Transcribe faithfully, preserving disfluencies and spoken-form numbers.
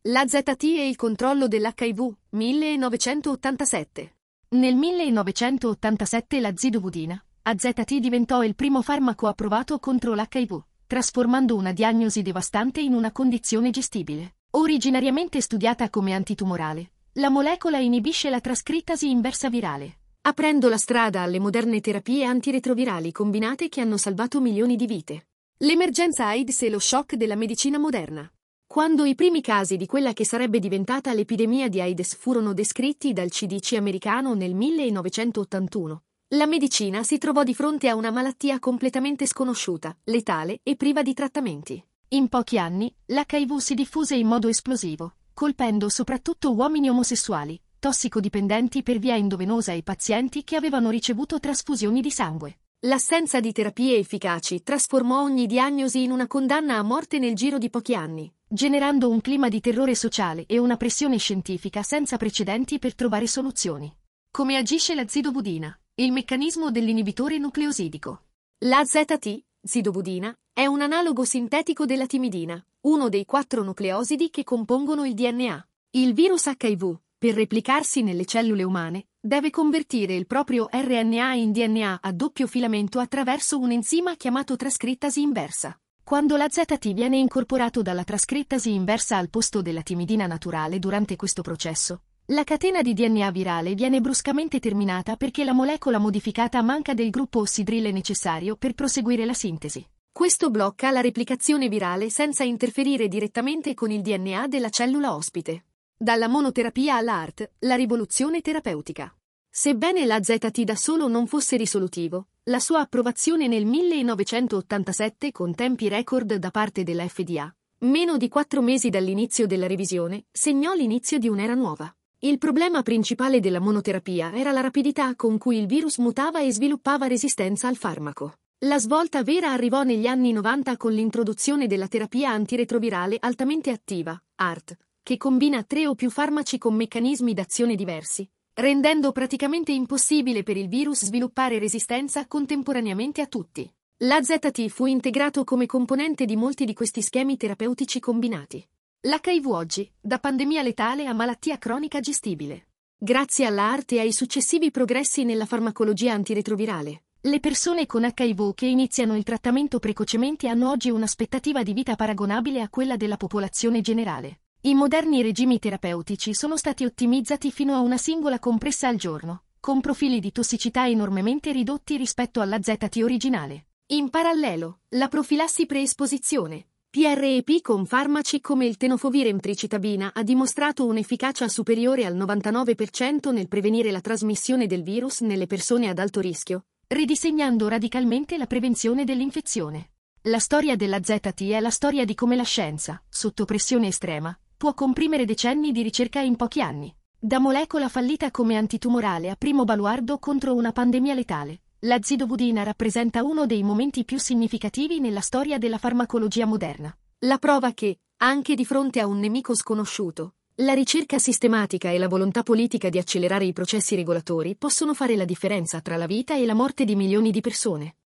L'A Z T e il controllo dell'H I V, millenovecentottantasette. Nel millenovecentottantasette la zidovudina, A Z T, diventò il primo farmaco approvato contro l'H I V, trasformando una diagnosi devastante in una condizione gestibile. Originariamente studiata come antitumorale, la molecola inibisce la trascrittasi inversa virale, aprendo la strada alle moderne terapie antiretrovirali combinate che hanno salvato milioni di vite. L'emergenza AIDS e lo shock della medicina moderna. Quando i primi casi di quella che sarebbe diventata l'epidemia di AIDS furono descritti dal C D C americano nel millenovecentottantuno, la medicina si trovò di fronte a una malattia completamente sconosciuta, letale e priva di trattamenti. In pochi anni, l'H I V si diffuse in modo esplosivo, colpendo soprattutto uomini omosessuali, tossicodipendenti per via endovenosa e pazienti che avevano ricevuto trasfusioni di sangue. L'assenza di terapie efficaci trasformò ogni diagnosi in una condanna a morte nel giro di pochi anni, generando un clima di terrore sociale e una pressione scientifica senza precedenti per trovare soluzioni. Come agisce la zidovudina? Il meccanismo dell'inibitore nucleosidico. L'A Z T, zidovudina, è un analogo sintetico della timidina, uno dei quattro nucleosidi che compongono il D N A. Il virus H I V, per replicarsi nelle cellule umane, deve convertire il proprio R N A in D N A a doppio filamento attraverso un enzima chiamato trascrittasi inversa. Quando l'A Z T viene incorporato dalla trascrittasi inversa al posto della timidina naturale durante questo processo, la catena di D N A virale viene bruscamente terminata perché la molecola modificata manca del gruppo ossidrile necessario per proseguire la sintesi. Questo blocca la replicazione virale senza interferire direttamente con il D N A della cellula ospite. Dalla monoterapia all'A R T, la rivoluzione terapeutica. Sebbene l'A Z T da solo non fosse risolutivo, la sua approvazione nel millenovecentottantasette con tempi record da parte della F D A, meno di quattro mesi dall'inizio della revisione, segnò l'inizio di un'era nuova. Il problema principale della monoterapia era la rapidità con cui il virus mutava e sviluppava resistenza al farmaco. La svolta vera arrivò negli anni novanta con l'introduzione della terapia antiretrovirale altamente attiva, A R T, che combina tre o più farmaci con meccanismi d'azione diversi, rendendo praticamente impossibile per il virus sviluppare resistenza contemporaneamente a tutti. L'A Z T fu integrato come componente di molti di questi schemi terapeutici combinati. L'H I V oggi, da pandemia letale a malattia cronica gestibile. Grazie all'A R T e ai successivi progressi nella farmacologia antiretrovirale, le persone con H I V che iniziano il trattamento precocemente hanno oggi un'aspettativa di vita paragonabile a quella della popolazione generale. I moderni regimi terapeutici sono stati ottimizzati fino a una singola compressa al giorno, con profili di tossicità enormemente ridotti rispetto all'A Z T originale. In parallelo, la profilassi preesposizione, P R E P con farmaci come il tenofovir emtricitabina ha dimostrato un'efficacia superiore al novantanove per cento nel prevenire la trasmissione del virus nelle persone ad alto rischio, ridisegnando radicalmente la prevenzione dell'infezione. La storia dell'A Z T è la storia di come la scienza, sotto pressione estrema, può comprimere decenni di ricerca in pochi anni. Da molecola fallita come antitumorale a primo baluardo contro una pandemia letale, la zidovudina rappresenta uno dei momenti più significativi nella storia della farmacologia moderna. La prova che, anche di fronte a un nemico sconosciuto, la ricerca sistematica e la volontà politica di accelerare i processi regolatori possono fare la differenza tra la vita e la morte di milioni di persone.